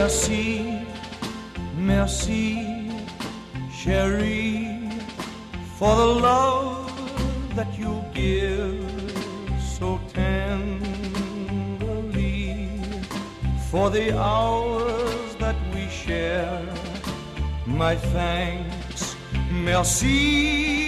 Merci, merci, chérie, for the love that you give so tenderly, for the hours that we share. My thanks, merci.